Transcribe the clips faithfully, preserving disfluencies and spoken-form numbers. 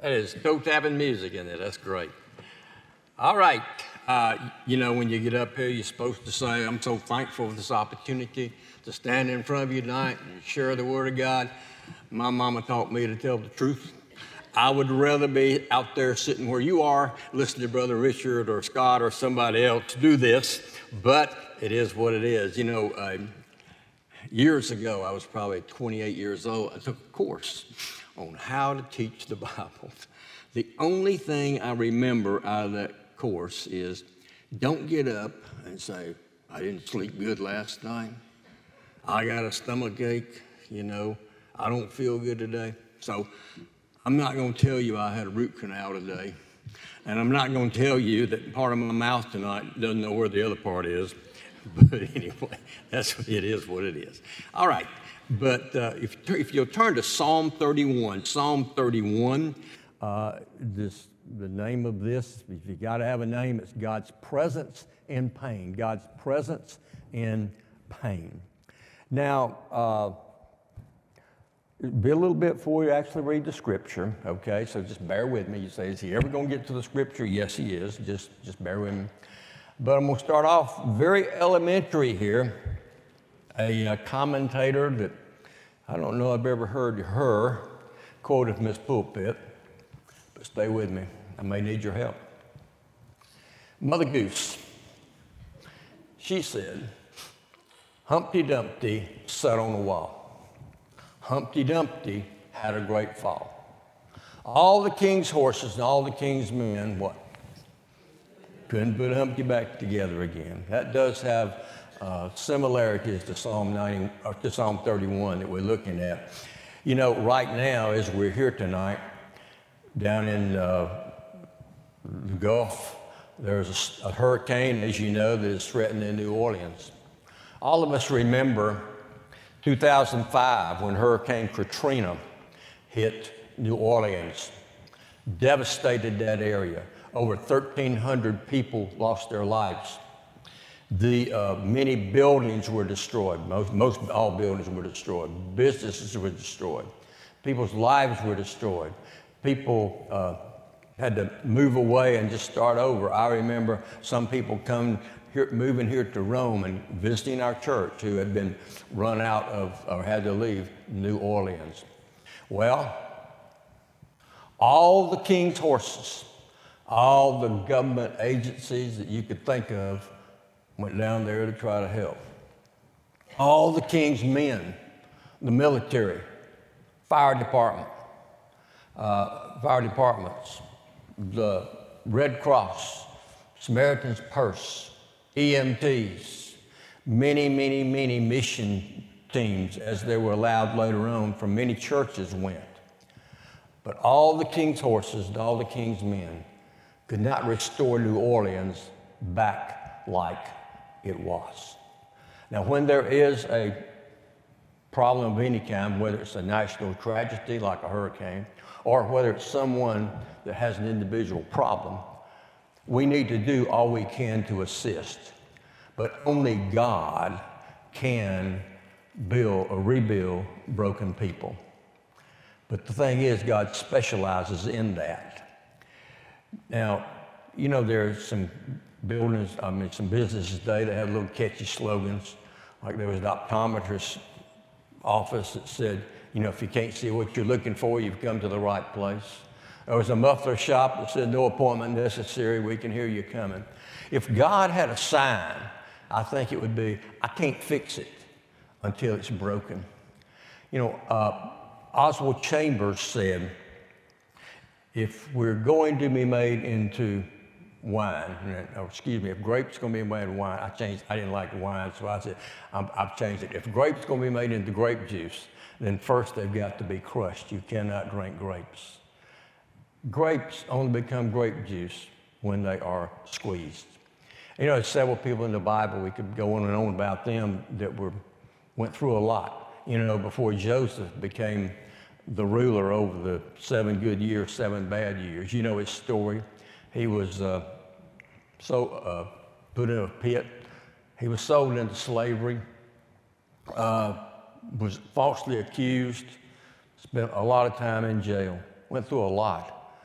That is toe-tapping music in it. That's great. All right. Uh, you know, when you get up here, you're supposed to say, I'm so thankful for this opportunity to stand in front of you tonight and share the Word of God. My mama taught me to tell the truth. I would rather be out there sitting where you are, listening to Brother Richard or Scott or somebody else do this, but it is what it is. You know, uh, years ago, I was probably twenty-eight years old. I took a course on how to teach the Bible. The only thing I remember out of that course is don't get up and say, I didn't sleep good last night. I got a stomach ache, you know, I don't feel good today. So I'm not going to tell you I had a root canal today. And I'm not going to tell you that part of my mouth tonight doesn't know where the other part is. But anyway, that's it is what it is. All right. But uh, if, if you'll turn to Psalm thirty-one, Psalm thirty-one, uh, this, the name of this, if you got to have a name, it's God's presence in pain. God's presence in pain. Now, uh, it'll be a little bit before you actually read the scripture, okay? So just bear with me. You say, is he ever going to get to the scripture? Yes, he is. Just, just bear with me. But I'm going to start off very elementary here. A, a commentator that I don't know if I've ever heard her quoted from this pulpit, but stay with me. I may need your help. Mother Goose, she said, Humpty Dumpty sat on a wall. Humpty Dumpty had a great fall. All the king's horses and all the king's men, what? Couldn't put Humpty back together again. That does have uh, similarities to Psalm ninety, or to Psalm thirty-one that we're looking at. You know, right now, as we're here tonight, down in uh, the Gulf, there's a, a hurricane, as you know, that is threatening New Orleans. All of us remember two thousand five when Hurricane Katrina hit New Orleans, devastated that area. Over thirteen hundred people lost their lives. The uh, many buildings were destroyed. Most, most all buildings were destroyed. Businesses were destroyed. People's lives were destroyed. People uh, had to move away and just start over. I remember some people come here, moving here to Rome and visiting our church who had been run out of or had to leave New Orleans. Well, all the king's horses, all the government agencies that you could think of went down there to try to help. All the king's men, the military, fire department, uh, fire departments, the Red Cross, Samaritan's Purse, E M Ts, many, many, many mission teams, as they were allowed later on from many churches went. But all the king's horses and all the king's men could not restore New Orleans back like it was. Now, when there is a problem of any kind, whether it's a national tragedy like a hurricane, or whether it's someone that has an individual problem, we need to do all we can to assist. But only God can build or rebuild broken people. But the thing is, God specializes in that. Now, you know, there's some buildings, I mean, some businesses today that have little catchy slogans. Like there was an optometrist office that said, you know, if you can't see what you're looking for, you've come to the right place. There was a muffler shop that said, no appointment necessary, we can hear you coming. If God had a sign, I think it would be, I can't fix it until it's broken. You know, uh, Oswald Chambers said, if we're going to be made into wine, or excuse me, if grapes are going to be made into wine, I changed, I didn't like wine, so I said, I'm, I've changed it. If grapes are going to be made into grape juice, then first they've got to be crushed. You cannot drink grapes. Grapes only become grape juice when they are squeezed. You know, there's several people in the Bible, we could go on and on about them, that were went through a lot. You know, before Joseph became the ruler over the seven good years, seven bad years. You know his story. He was uh, so uh, put in a pit. He was sold into slavery, uh, was falsely accused, spent a lot of time in jail, went through a lot.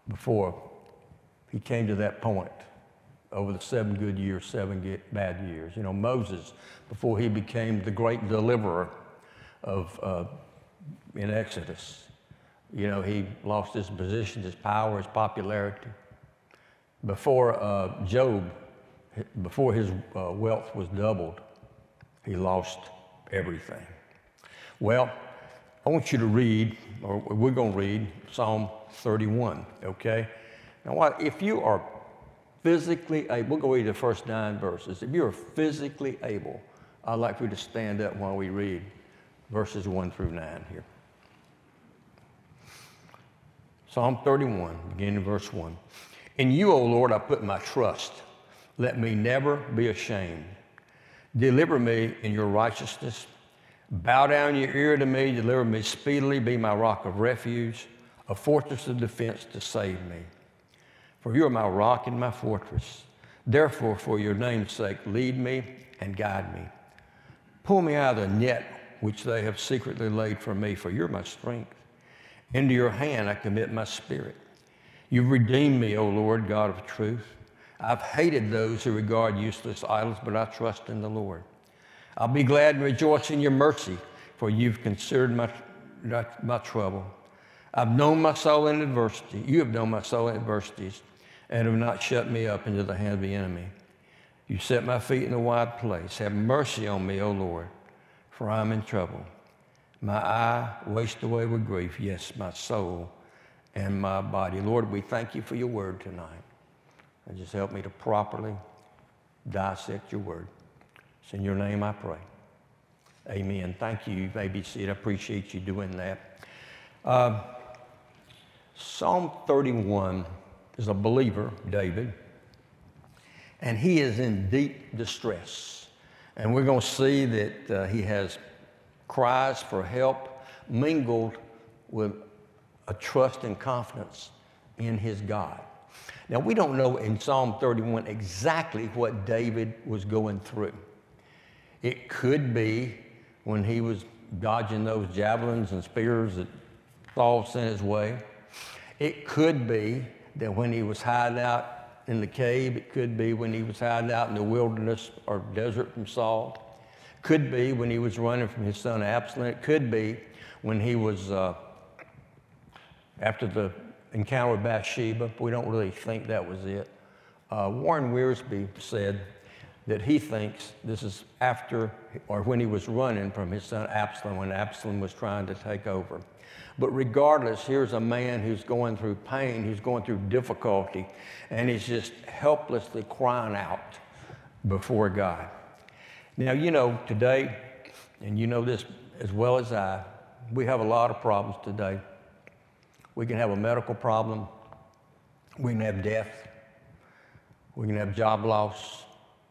before he came to that point over the seven good years, seven get bad years. You know, Moses, before he became the great deliverer of uh, in Exodus, you know, he lost his position, his power, his popularity. Before uh, Job, before his uh, wealth was doubled, he lost everything. Well, I want you to read, or we're going to read Psalm thirty-one, okay? Now, what, if you are physically able, we'll go read the first nine verses. If you are physically able, I'd like for you to stand up while we read verses one through nine here. Psalm thirty-one, beginning in verse one. In you, O Lord, I put my trust. Let me never be ashamed. Deliver me in your righteousness. Bow down your ear to me. Deliver me speedily. Be my rock of refuge, a fortress of defense to save me. For you are my rock and my fortress. Therefore, for your name's sake, lead me and guide me. Pull me out of the net which they have secretly laid for me, for you're my strength. Into your hand I commit my spirit. You've redeemed me, O Lord, God of truth. I've hated those who regard useless idols, but I trust in the Lord. I'll be glad and rejoice in your mercy, for you've considered my, my trouble. I've known my soul in adversity. You have known my soul in adversities, and have not shut me up into the hand of the enemy. You set my feet in a wide place. Have mercy on me, O Lord, for I'm in trouble. My eye wastes away with grief, yes, my soul and my body. Lord, we thank you for your word tonight. And just help me to properly dissect your word. It's in your name I pray. Amen. Thank you. You may be seated. I appreciate you doing that. Uh, Psalm thirty-one is a believer, David, and he is in deep distress. And we're going to see that uh, he has cries for help mingled with a trust and confidence in his God. Now, we don't know in Psalm thirty-one exactly what David was going through. It could be when he was dodging those javelins and spears that Saul sent his way. It could be that when he was hiding out in the cave, it could be when he was hiding out in the wilderness or desert from Saul. Could be when he was running from his son Absalom. It could be when he was, uh, after the encounter with Bathsheba. We don't really think that was it. Uh, Warren Wiersbe said that he thinks this is after or when he was running from his son Absalom, when Absalom was trying to take over. But regardless, here's a man who's going through pain, who's going through difficulty, and he's just helplessly crying out before God. Now, you know, today, and you know this as well as I, we have a lot of problems today. We can have a medical problem. We can have death. We can have job loss.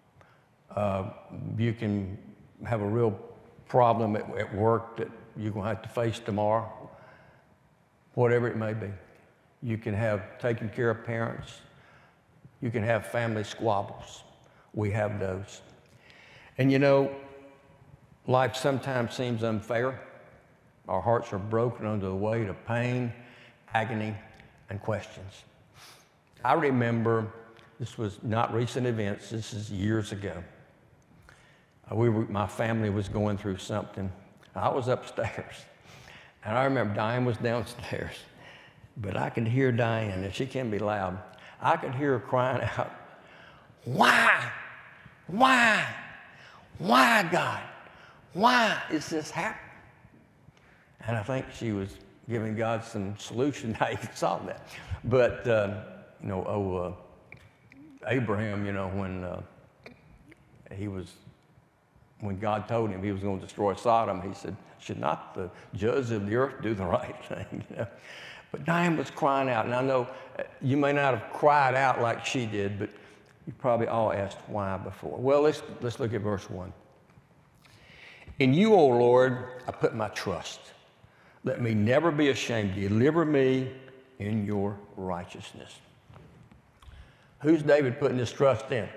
Uh, you can have a real problem at, at work that you're going to have to face tomorrow, whatever it may be. You can have taking care of parents. You can have family squabbles. We have those. And you know, life sometimes seems unfair. Our hearts are broken under the weight of pain, agony, and questions. I remember, this was not recent events, this is years ago. Uh, we were, my family was going through something. I was upstairs, and I remember Diane was downstairs, but I could hear Diane, and she can be loud. I could hear her crying out, why, why, why, God, why is this happening? And I think she was giving God some solution how he could solve that. But, uh, you know, oh, uh, Abraham, you know, when uh, he was, when God told him he was going to destroy Sodom, he said, should not the judge of the earth do the right thing? You know? But Diane was crying out. And I know you may not have cried out like she did, but you probably all asked why before. Well, let's, let's look at verse one. In you, O Lord, I put my trust. Let me never be ashamed. Deliver me in your righteousness. Who's David putting his trust in?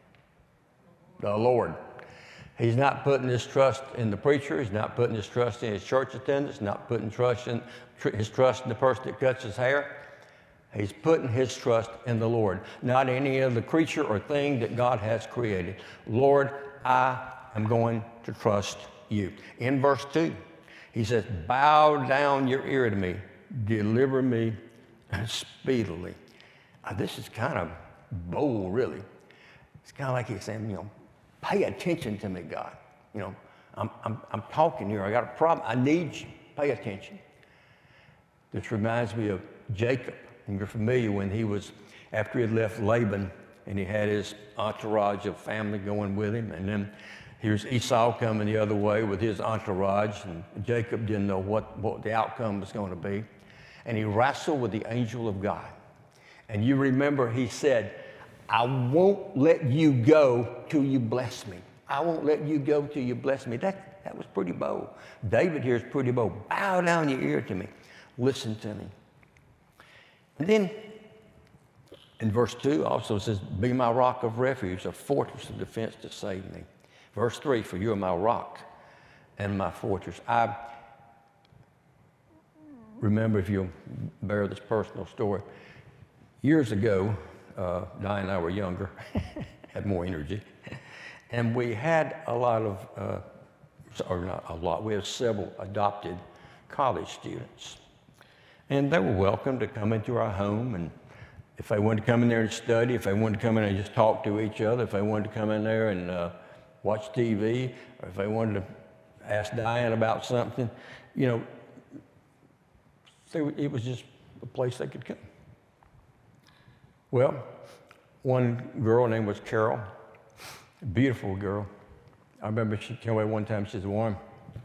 The Lord. He's not putting his trust in the preacher. He's not putting his trust in his church attendance. Not putting trust in, his trust in the person that cuts his hair. He's putting his trust in the Lord, not any other creature or thing that God has created. Lord, I am going to trust you. In verse two, he says, bow down your ear to me, deliver me speedily. Now, this is kind of bold, really. It's kind of like he's saying, you know, pay attention to me, God. You know, I'm, I'm, I'm talking here. I got a problem. I need you. Pay attention. This reminds me of Jacob. And you're familiar when he was, after he had left Laban and he had his entourage of family going with him. And then here's Esau coming the other way with his entourage. And Jacob didn't know what, what the outcome was going to be. And he wrestled with the angel of God. And you remember he said, I won't let you go till you bless me. I won't let you go till you bless me. That, that was pretty bold. David here is pretty bold. Bow down your ear to me. Listen to me. And then in verse two also says, be my rock of refuge, a fortress of defense to save me. Verse three, for you are my rock and my fortress. I remember, if you'll bear this personal story, years ago, uh, Diane and I were younger, had more energy, and we had a lot of, uh, or not a lot, we had several adopted college students. And they were welcome to come into our home, and if they wanted to come in there and study, if they wanted to come in and just talk to each other, if they wanted to come in there and uh, watch T V, or if they wanted to ask Diane about something, you know, they, it was just a place they could come. Well, one girl named was Carol, a beautiful girl. I remember she came away one time, she said, Warren,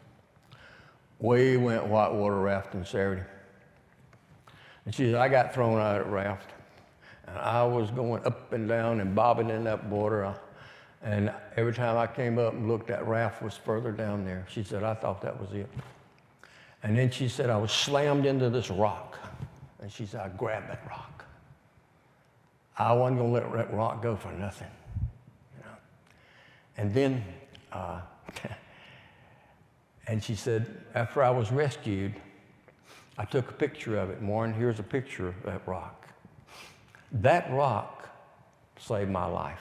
we went whitewater rafting Saturday. And she said, I got thrown out of that raft. And I was going up and down and bobbing in that water. And every time I came up and looked, that raft was further down there. She said, I thought that was it. And then she said, I was slammed into this rock. And she said, I grabbed that rock. I wasn't going to let that rock go for nothing. You know? And then, uh, and she said, after I was rescued, I took a picture of it, and Warren, here's a picture of that rock. That rock saved my life.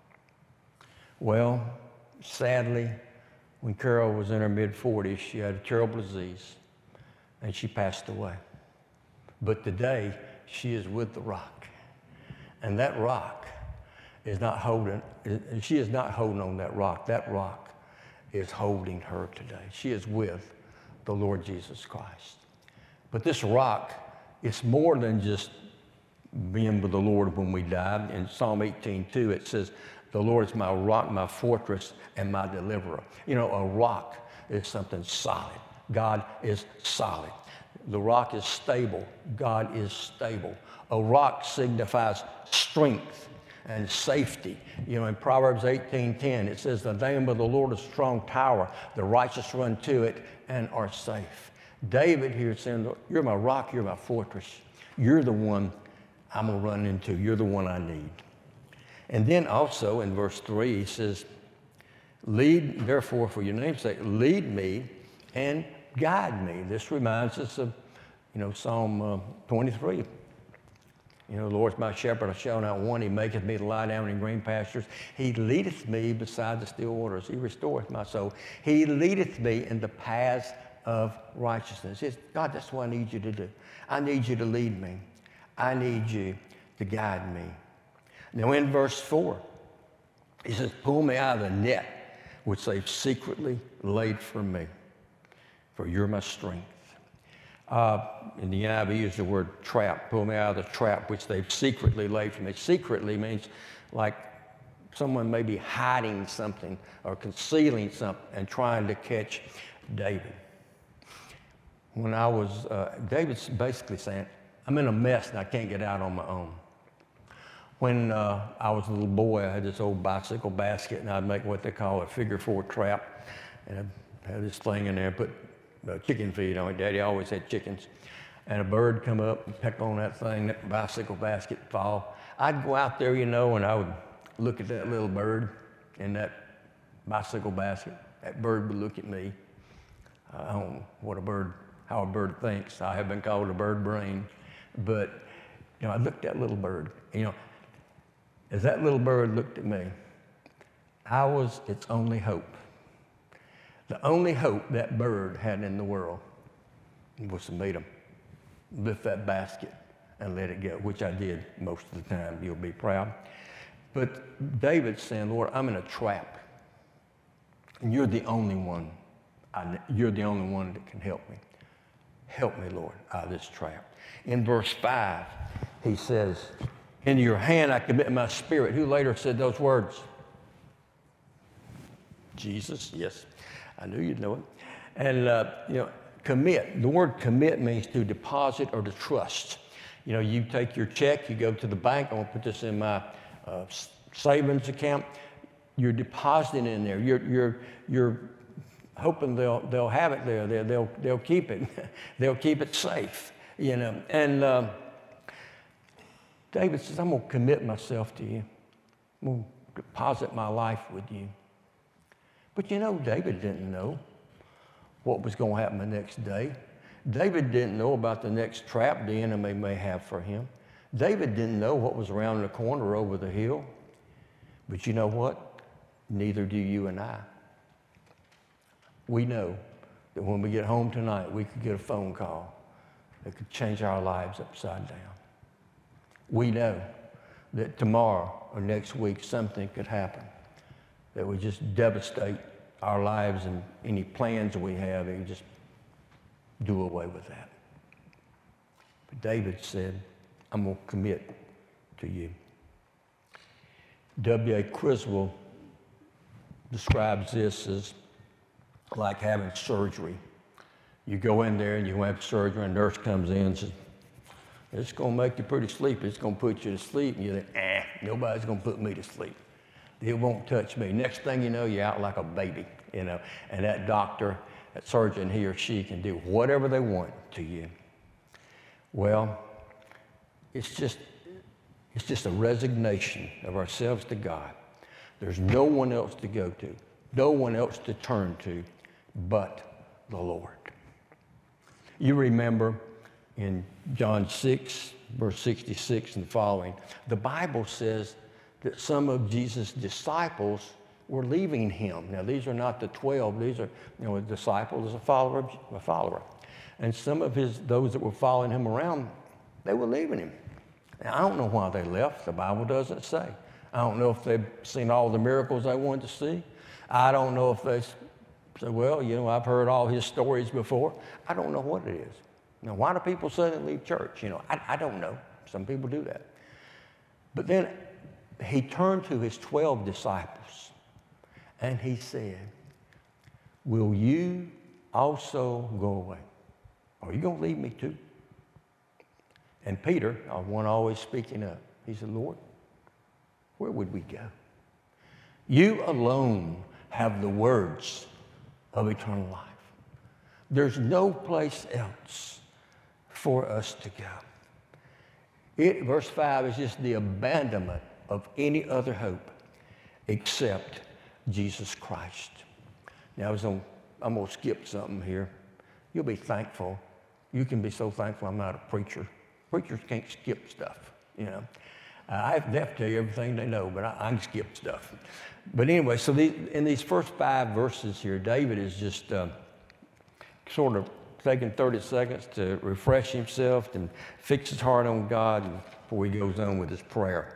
Well, sadly, when Carol was in her mid forties, she had a terrible disease, and she passed away. But today, she is with the rock. And that rock is not holding, she is not holding on that rock. That rock is holding her today. She is with the Lord Jesus Christ. But this rock, it's more than just being with the Lord when we die. In Psalm eighteen two, it says, the Lord is my rock, my fortress, and my deliverer. You know, a rock is something solid. God is solid. The rock is stable. God is stable. A rock signifies strength and safety. You know, in Proverbs eighteen ten, it says, the name of the Lord is a strong tower. The righteous run to it and are safe. David here is saying, you're my rock, you're my fortress. You're the one I'm going to run into. You're the one I need. And then also in verse three, he says, lead, therefore, for your name's sake, lead me and guide me. This reminds us of, you know, Psalm uh, twenty-three. You know, the Lord's my shepherd, I shall not want. He maketh me to lie down in green pastures. He leadeth me beside the still waters. He restoreth my soul. He leadeth me in the paths of righteousness. It's, God, that's what I need you to do. I need you to lead me. I need you to guide me. Now in verse four, he says, pull me out of the net which they've secretly laid for me, for you're my strength. Uh, in the N I V, use the word trap. Pull me out of the trap which they've secretly laid for me. Secretly means like someone may be hiding something or concealing something and trying to catch David. When I was, uh, David's basically saying, I'm in a mess and I can't get out on my own. When uh, I was a little boy, I had this old bicycle basket, and I'd make what they call a figure four trap. And I had this thing in there, put uh, chicken feed on it. Daddy always had chickens. And a bird come up and peck on that thing, that bicycle basket, fall. I'd go out there, you know, and I would look at that little bird in that bicycle basket. That bird would look at me. I don't know what a bird, how a bird thinks. I have been called a bird brain. But You know, I looked at that little bird. You know, as that little bird looked at me, I was its only hope. The only hope that bird had in the world was to meet him, lift that basket and let it go, which I did most of the time. You'll be proud. But David's saying, Lord, I'm in a trap. And you're the only one. I, you're the only one that can help me. Help me, Lord, out of this trap. In verse five, he says, into your hand I commit my spirit. Who later said those words? Jesus, yes. I knew you'd know it. And, uh, you know, commit. The word commit means to deposit or to trust. You know, you take your check, you go to the bank, I want to put this in my uh, savings account. You're depositing in there. You're, you're, you're hoping they'll, they'll have it there. They'll, they'll, they'll keep it. They'll keep it safe, you know. And uh, David says, I'm going to commit myself to you. I'm going to deposit my life with you. But you know, David didn't know what was going to happen the next day. David didn't know about the next trap the enemy may have for him. David didn't know what was around the corner over the hill. But you know what? Neither do you and I. We know that when we get home tonight, we could get a phone call that could change our lives upside down. We know that tomorrow or next week something could happen that would just devastate our lives and any plans we have, and just do away with that. But David said, I'm going to commit to you. W A Criswell describes this as like having surgery. You go in there and you have surgery, and a nurse comes in and says, it's going to make you pretty sleepy. It's going to put you to sleep. And you think, eh, nobody's going to put me to sleep. It won't touch me. Next thing you know, you're out like a baby, you know. And that doctor, that surgeon, he or she can do whatever they want to you. Well, it's just, it's just a resignation of ourselves to God. There's no one else to go to, no one else to turn to but the Lord. You remember in John six, verse sixty-six and following, the Bible says that some of Jesus' disciples were leaving him. Now, these are not the twelve. These are, you know, a disciple is a follower, a follower. And some of his, those that were following him around, they were leaving him. Now, I don't know why they left. The Bible doesn't say. I don't know if they've seen all the miracles they wanted to see. I don't know if they said, well, you know, I've heard all his stories before. I don't know what it is. Now, why do people suddenly leave church? You know, I, I don't know. Some people do that. But then he turned to his twelve disciples and he said, will you also go away? Are you going to leave me too? And Peter, our one always speaking up, he said, Lord, where would we go? You alone have the words of eternal life. There's no place else for us to go. It, verse five is just the abandonment of any other hope except Jesus Christ. Now, I was on, I'm going to skip something here. You'll be thankful. You can be so thankful I'm not a preacher. Preachers can't skip stuff, you know. Uh, I have to tell you everything they know, but I, I can skip stuff. But anyway, so these, in these first five verses here, David is just uh, sort of taking thirty seconds to refresh himself and fix his heart on God before he goes on with his prayer.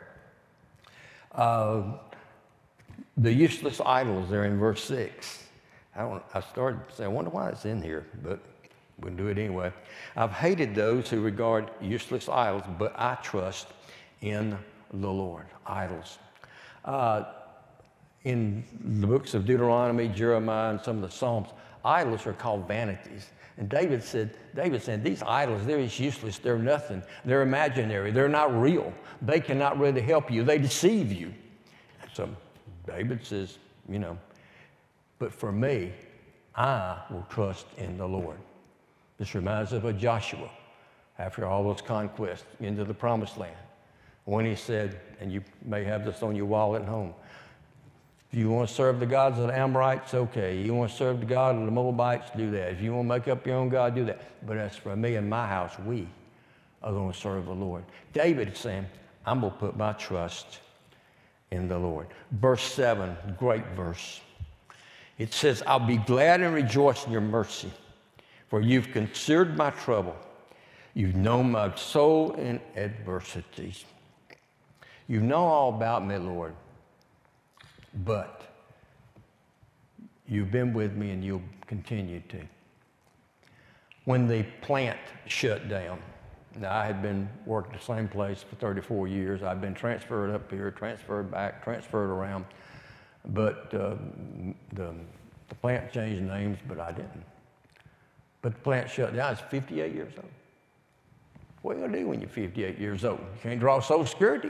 Uh, the useless idols there in verse six. I, don't, I started to say, I wonder why it's in here, but we'll do it anyway. I've hated those who regard useless idols, but I trust in the Lord. Idols. Uh, in the books of Deuteronomy, Jeremiah, and some of the Psalms, idols are called vanities. And David said, David said, these idols, they're just useless. They're nothing. They're imaginary. They're not real. They cannot really help you. They deceive you. So David says, you know, but for me, I will trust in the Lord. This reminds us of Joshua after all those conquests into the promised land. When he said, and you may have this on your wall at home, if you want to serve the gods of the Amorites, okay. You want to serve the God of the Moabites, do that. If you want to make up your own God, do that. But as for me and my house, we are going to serve the Lord. David is saying, I'm going to put my trust in the Lord. Verse seven, great verse. It says, I'll be glad and rejoice in your mercy, for you've considered my trouble. You've known my soul in adversities. You know all about me, Lord, but you've been with me and you'll continue to. When the plant shut down, now I had been working the same place for thirty-four years. I've been transferred up here, transferred back, transferred around, but uh, the, the plant changed names, but I didn't. But the plant shut down. I was fifty-eight years old. What are you going to do when you're fifty-eight years old? You can't draw Social Security?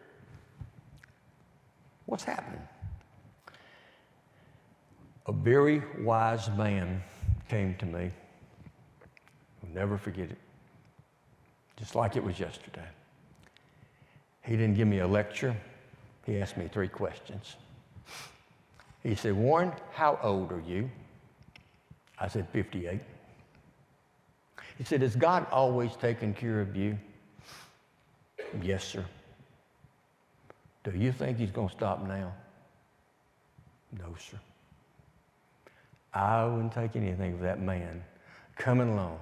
What's happening? A very wise man came to me. I'll never forget it. Just like it was yesterday. He didn't give me a lecture. He asked me three questions. He said, Warren, how old are you? I said, fifty-eight. He said, has God always taken care of you? Yes, sir. Do you think he's going to stop now? No, sir. I wouldn't take anything of that man coming along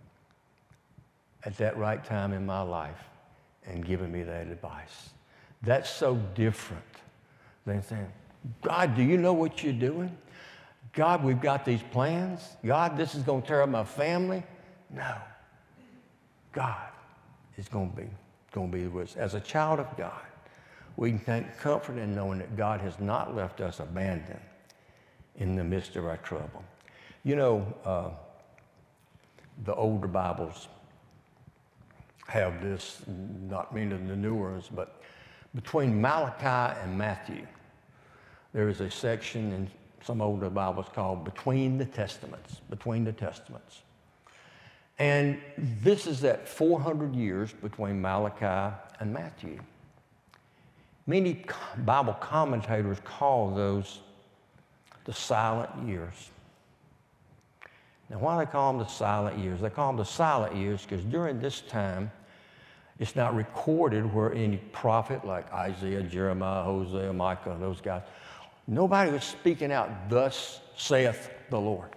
at that right time in my life and giving me that advice. That's so different than saying, God, do you know what you're doing? God, we've got these plans. God, this is going to tear up my family. No. God is going to be, going to be with us. As a child of God, we can take comfort in knowing that God has not left us abandoned in the midst of our trouble. You know, uh, the older Bibles have this, not meaning the newer ones, but between Malachi and Matthew, there is a section in some older Bibles called Between the Testaments, Between the Testaments. And this is that four hundred years between Malachi and Matthew. Many Bible commentators call those the silent years. Now, why do they call them the silent years? They call them the silent years because during this time, it's not recorded where any prophet like Isaiah, Jeremiah, Hosea, Micah, those guys, nobody was speaking out, thus saith the Lord.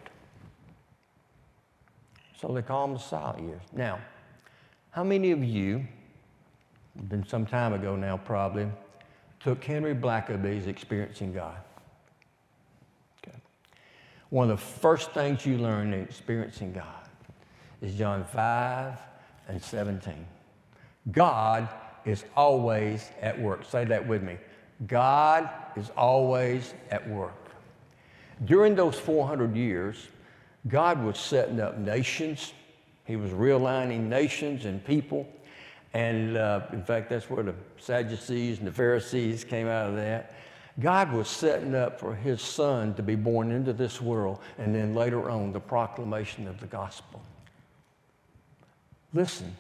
So they call them the silent years. Now, how many of you, been some time ago now probably, took Henry Blackaby's Experiencing God? Okay. One of the first things you learn in Experiencing God is John five and seventeen. God is always at work. Say that with me. God is always at work. During those four hundred years, God was setting up nations. He was realigning nations and people. And uh, in fact, that's where the Sadducees and the Pharisees came out of that. God was setting up for his son to be born into this world, and then later on, the proclamation of the gospel. Listen,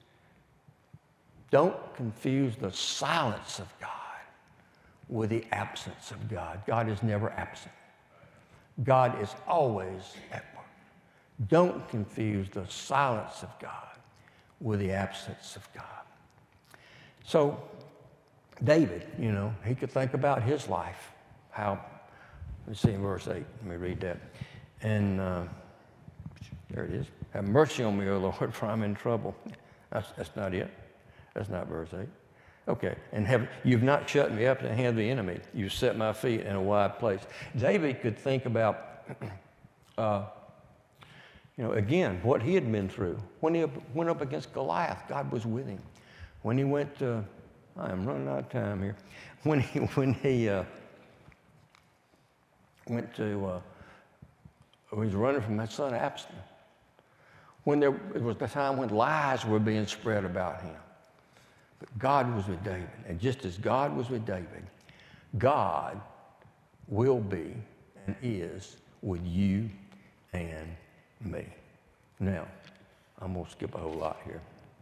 don't confuse the silence of God with the absence of God. God is never absent. God is always at work. Don't confuse the silence of God with the absence of God. So David, you know, he could think about his life. How, let's see in verse eight. Let me read that. And uh, there it is. Have mercy on me, O Lord, for I'm in trouble. That's, that's not it. That's not verse eight. Okay, and have, you've not shut me up in the hand of the enemy. You've set my feet in a wide place. David could think about, uh, you know, again, what he had been through. When he went up against Goliath, God was with him. When he went to, I am running out of time here. When he, when he uh, went to, uh, he was running from his son Absalom. When there it was the time when lies were being spread about him. But God was with David. And just as God was with David, God will be and is with you and me. Now, I'm going to skip a whole lot here.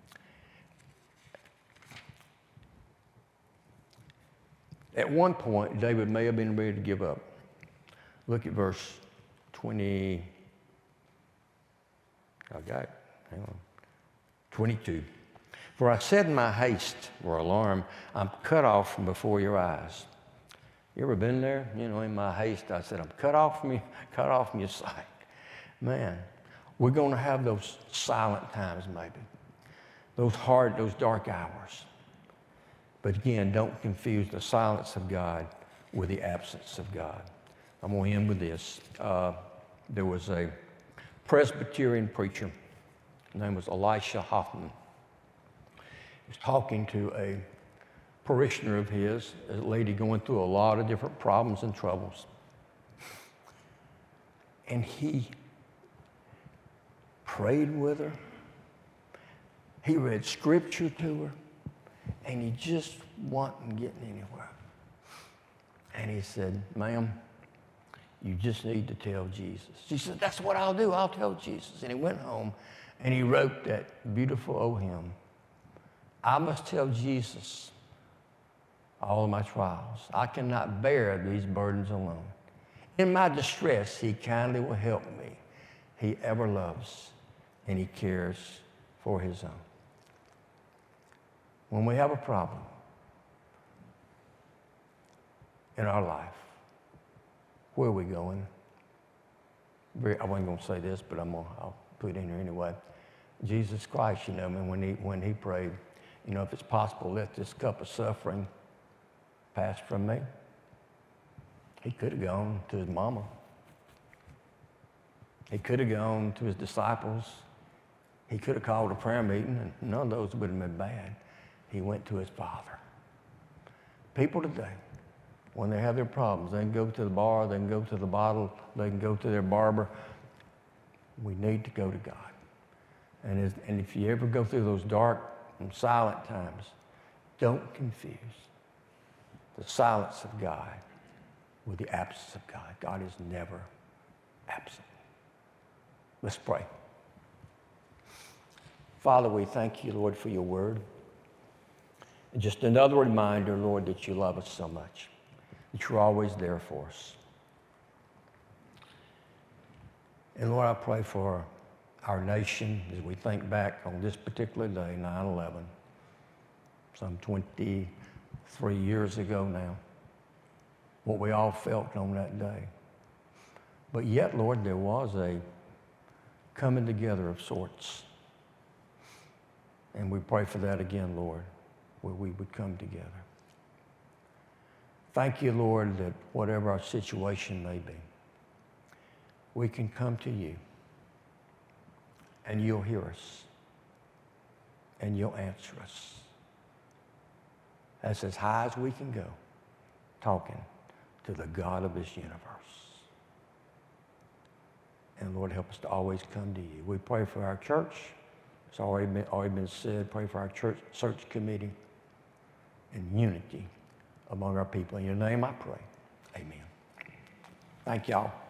At one point, David may have been ready to give up. Look at verse twenty. I got it. Hang on. twenty-two. For I said in my haste or alarm, I'm cut off from before your eyes. You ever been there? You know, in my haste, I said, I'm cut off from you, cut off from your sight. Man, we're going to have those silent times maybe, those hard, those dark hours. But again, don't confuse the silence of God with the absence of God. I'm going to end with this. Uh, there was a Presbyterian preacher. His name was Elisha Hoffman. He was talking to a parishioner of his, a lady going through a lot of different problems and troubles. And he prayed with her. He read scripture to her. And he just wasn't getting anywhere. And he said, ma'am, you just need to tell Jesus. She said, that's what I'll do. I'll tell Jesus. And he went home and he wrote that beautiful old hymn. I must tell Jesus all of my trials. I cannot bear these burdens alone. In my distress, he kindly will help me. He ever loves and he cares for his own. When we have a problem in our life, where are we going? Very, I wasn't going to say this, but I'm gonna, I'll put it in here anyway. Jesus Christ, you know, I mean, when he, when he prayed, you know, if it's possible, let this cup of suffering pass from me. He could have gone to his mama. He could have gone to his disciples. He could have called a prayer meeting, and none of those would have been bad. He went to his Father. People today, when they have their problems, they can go to the bar, they can go to the bottle, they can go to their barber. We need to go to God. And, and if you ever go through those dark and silent times, don't confuse the silence of God with the absence of God. God is never absent. Let's pray. Father, we thank you, Lord, for your word. And just another reminder, Lord, that you love us so much, that you're always there for us. And Lord, I pray for our nation as we think back on this particular day, nine eleven, some twenty-three years ago now, what we all felt on that day. But yet, Lord, there was a coming together of sorts. And we pray for that again, Lord, where we would come together. Thank you, Lord, that whatever our situation may be, we can come to you and you'll hear us and you'll answer us. That's as high as we can go, talking to the God of this universe. And Lord, help us to always come to you. We pray for our church. It's already been, already been said. Pray for our church search committee and unity among our people. In your name I pray. Amen. Thank y'all.